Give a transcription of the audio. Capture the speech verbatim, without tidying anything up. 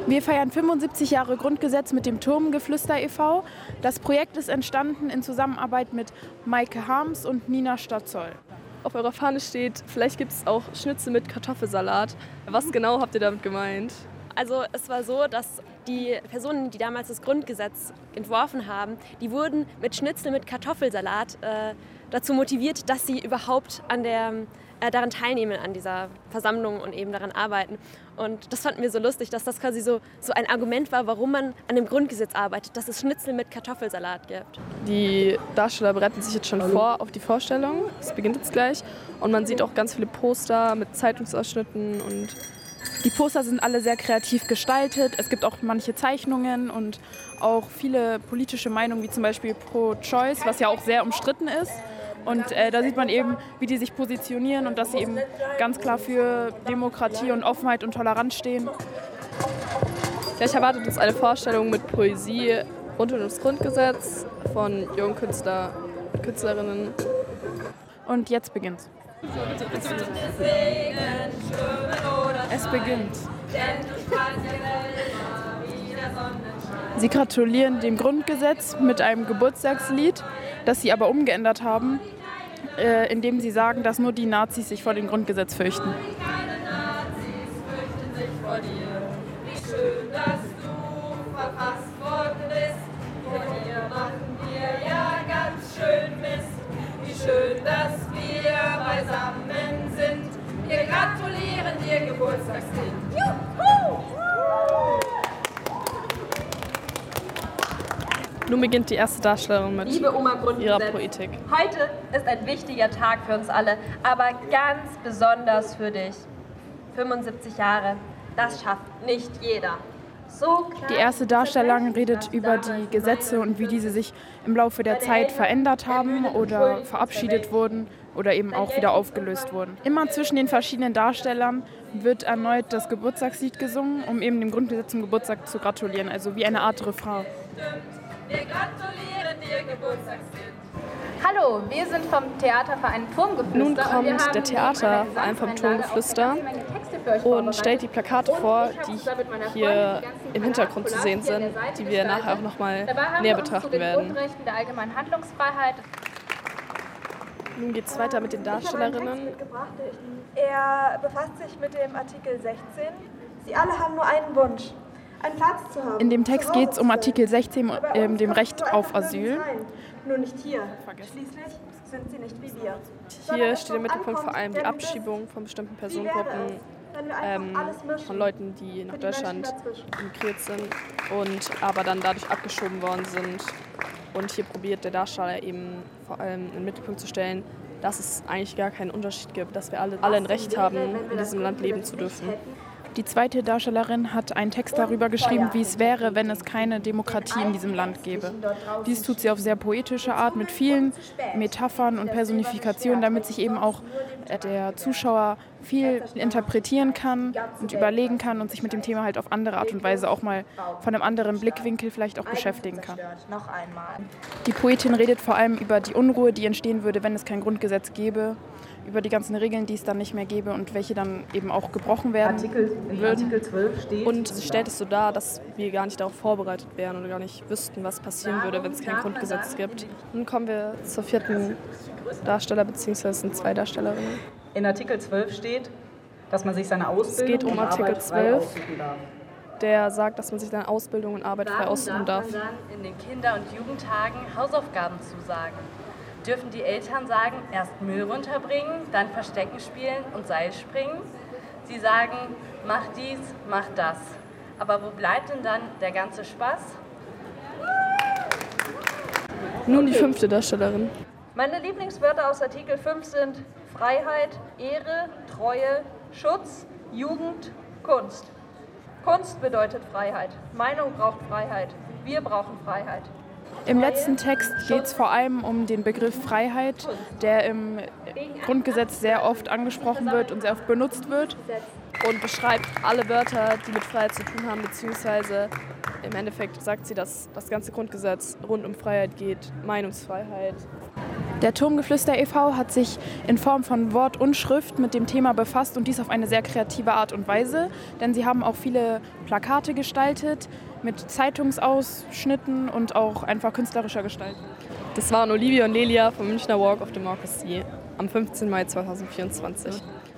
Wir feiern fünfundsiebzig Jahre Grundgesetz mit dem Turmgeflüster e V Das Projekt ist entstanden in Zusammenarbeit mit Maike Harms und Nina Stadzoll. Auf eurer Fahne steht, vielleicht gibt es auch Schnitzel mit Kartoffelsalat. Was genau habt ihr damit gemeint? Also es war so, dass die Personen, die damals das Grundgesetz entworfen haben, die wurden mit Schnitzel mit Kartoffelsalat äh, dazu motiviert, dass sie überhaupt an der, äh, daran teilnehmen, an dieser Versammlung und eben daran arbeiten. Und das fanden wir so lustig, dass das quasi so, so ein Argument war, warum man an dem Grundgesetz arbeitet, dass es Schnitzel mit Kartoffelsalat gibt. Die Darsteller bereiten sich jetzt schon vor auf die Vorstellung. Es beginnt jetzt gleich. Und man sieht auch ganz viele Poster mit Zeitungsausschnitten und Die Poster sind alle sehr kreativ gestaltet. Es gibt auch manche Zeichnungen und auch viele politische Meinungen, wie zum Beispiel Pro-Choice, was ja auch sehr umstritten ist. Und äh, da sieht man eben, wie die sich positionieren und dass sie eben ganz klar für Demokratie und Offenheit und Toleranz stehen. Gleich erwartet uns eine Vorstellung mit Poesie rund um das Grundgesetz von jungen Künstler und Künstlerinnen. Und jetzt beginnt's. Es beginnt. Sie gratulieren dem Grundgesetz mit einem Geburtstagslied, das sie aber umgeändert haben, äh, indem sie sagen, dass nur die Nazis sich vor dem Grundgesetz fürchten. Keine Nazis fürchten sich vor dir. Wie schön, dass du verfasst worden bist. Vor dir machen wir ja ganz schön Mist. Wie schön, dass wir beisammen sind. Wir gratulieren dir, Geburtstagskind. Juhu! Nun beginnt die erste Darstellerin mit Liebe Oma ihrer Grundgesetz, Poetik. heute ist ein wichtiger Tag für uns alle, aber ganz besonders für dich. fünfundsiebzig Jahre, das schafft nicht jeder. So klar Die erste Darstellerin redet über die Gesetze und wie diese sich im Laufe der Zeit verändert haben oder verabschiedet wurden oder eben auch wieder aufgelöst wurden. Immer zwischen den verschiedenen Darstellern wird erneut das Geburtstagslied gesungen, um eben dem Grundgesetz zum Geburtstag zu gratulieren, also wie eine Art Refrain. Wir gratulieren dir, Geburtstagskind. Hallo, wir sind vom Theaterverein Turmgeflüster. Nun kommt der Theaterverein vom Turmgeflüster und stellt die Plakate vor, die hier im Hintergrund zu sehen sind, die wir nachher auch nochmal näher betrachten werden. Grundrechten der allgemeinen Handlungsfreiheit. Nun geht es weiter mit den Darstellerinnen. Er befasst sich mit dem Artikel sechzehn. Sie alle haben nur einen Wunsch, einen Platz zu haben. In dem Text geht es um Artikel sechzehn, äh, dem Recht auf Asyl. Nur nicht hier. Schließlich sind sie nicht wie wir. Hier steht im Mittelpunkt vor allem die Abschiebung von bestimmten Personengruppen, ähm, von Leuten, die nach Deutschland emigriert sind und aber dann dadurch abgeschoben worden sind. Und hier probiert der Darsteller eben vor allem in den Mittelpunkt zu stellen, dass es eigentlich gar keinen Unterschied gibt, dass wir alle, alle ein Recht haben, in diesem Land leben zu dürfen. Die zweite Darstellerin hat einen Text darüber geschrieben, wie es wäre, wenn es keine Demokratie in diesem Land gäbe. Dies tut sie auf sehr poetische Art mit vielen Metaphern und Personifikationen, damit sich eben auch der Zuschauer viel interpretieren kann und überlegen kann und sich mit dem Thema halt auf andere Art und Weise auch mal von einem anderen Blickwinkel vielleicht auch beschäftigen kann. Die Poetin redet vor allem über die Unruhe, die entstehen würde, wenn es kein Grundgesetz gäbe, über die ganzen Regeln, die es dann nicht mehr gäbe und welche dann eben auch gebrochen werden Artikel, in würden. Artikel zwölf steht, und sie stellt es so dar, dass wir gar nicht darauf vorbereitet wären oder gar nicht wüssten, was passieren würde, wenn es kein Grundgesetz gibt. Nun kommen wir zur vierten Darsteller, beziehungsweise es sind zwei Darstellerinnen. in Artikel zwölf steht, dass man sich seine Ausbildung Es geht um und Artikel Arbeit frei zwölf. aussuchen darf. Der sagt, dass man sich seine Ausbildung und Arbeit frei aussuchen darf. Warum darf man dann in den Kinder- und Jugendtagen Hausaufgaben zusagen? Dürfen die Eltern sagen, erst Müll runterbringen, dann Verstecken spielen und Seil springen? Sie sagen, mach dies, mach das. Aber wo bleibt denn dann der ganze Spaß? Nun die fünfte Darstellerin. Meine Lieblingswörter aus Artikel fünf sind Freiheit, Ehre, Treue, Schutz, Jugend, Kunst. Kunst bedeutet Freiheit. Meinung braucht Freiheit. Wir brauchen Freiheit. Im letzten Text geht es vor allem um den Begriff Freiheit, der im Grundgesetz sehr oft angesprochen wird und sehr oft benutzt wird. Und beschreibt alle Wörter, die mit Freiheit zu tun haben, beziehungsweise im Endeffekt sagt sie, dass das ganze Grundgesetz rund um Freiheit geht, Meinungsfreiheit. Der Turmgeflüster e V hat sich in Form von Wort und Schrift mit dem Thema befasst und dies auf eine sehr kreative Art und Weise, denn sie haben auch viele Plakate gestaltet mit Zeitungsausschnitten und auch einfach künstlerischer Gestaltung. Das waren Olivia und Lelia vom Münchner Walk of Democracy am fünfzehnten Mai zweitausendvierundzwanzig.